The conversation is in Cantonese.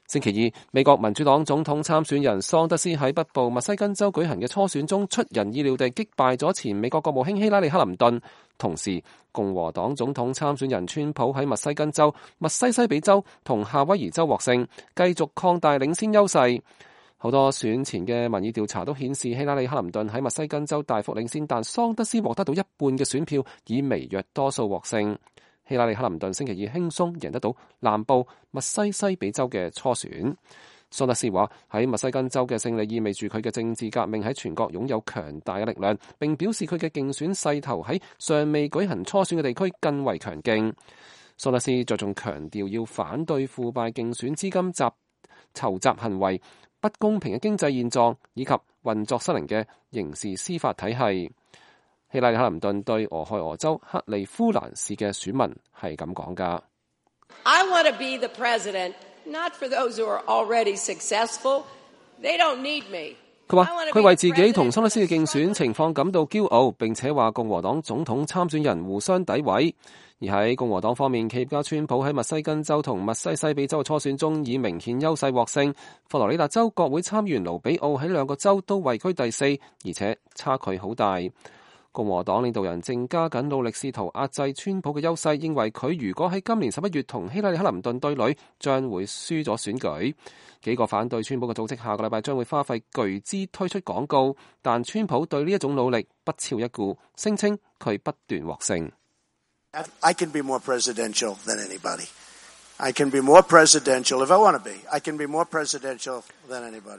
星期二，美國民主黨總統參選人桑德斯喺北部密西根州舉行嘅初選中，出人意料地擊敗咗前美國國務卿希拉里克林頓。同時，共和黨總統參選人川普喺密西根州、密西西比州同夏威夷州獲勝，繼續擴大領先優勢。好多選前嘅民意調查都顯示希拉里克林頓喺密西根州大幅領先，但桑德斯獲得到一半嘅選票，以微弱多數獲勝。希拉里克林頓星期二輕鬆贏得到南部密西西比州嘅初選。桑德斯話喺密西根州嘅勝利意味住佢嘅政治革命喺全國擁有強大嘅力量，並表示佢嘅競選勢頭喺尚未舉行初選嘅地區更為強勁。桑德斯着重強調要反對腐敗競選資金籌集行為、不公平嘅經濟現狀以及運作失靈嘅刑事司法體系。希拉里克林頓對俄亥俄州克利夫蘭市嘅選民係咁講㗎。 I want to be the president, not for those who are already successful. They don't need me. 佢話佢為自己同桑德斯嘅競選情況感到驕傲，並且話共和黨總統參選人互相詆毀。而喺共和黨方面，企業家川普喺密西根州同密西西比州嘅初選中以明顯優勢獲勝。佛羅里達州國會參議員盧比奧喺兩個州都位居第四，而且差距好大。共和黨領導人正加緊努力試圖壓制川普嘅優勢，認為佢如果喺今年11月同希拉里克林頓對壘，將會輸咗選舉。幾個反對川普嘅組織下個禮拜將會花費巨資推出廣告，但川普對呢一種努力不屑一顧，聲稱佢不斷獲勝。 I can be more presidential than anybody. I can be more presidential if I want to be. I can be more presidential than anybody.